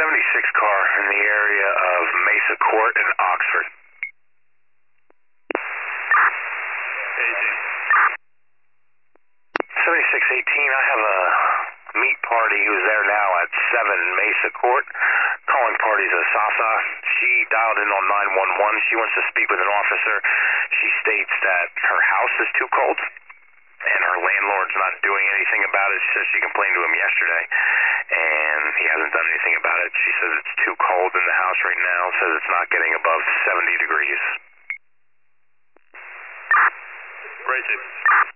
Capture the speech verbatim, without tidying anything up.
seventy-six car in the area of Mesa Court in Oxford. eighteen. seventy-six eighteen, I have a meat party who's there now at seven Mesa Court. Calling party's Asasa. She dialed in on nine one one. She wants to speak with an officer. She states that her house is too cold and her landlord's not doing anything about it. She says she complained to him yesterday and he hasn't done anything about it. She says it's too cold in the house right now. Says it's not getting above seventy degrees. Great, Chief.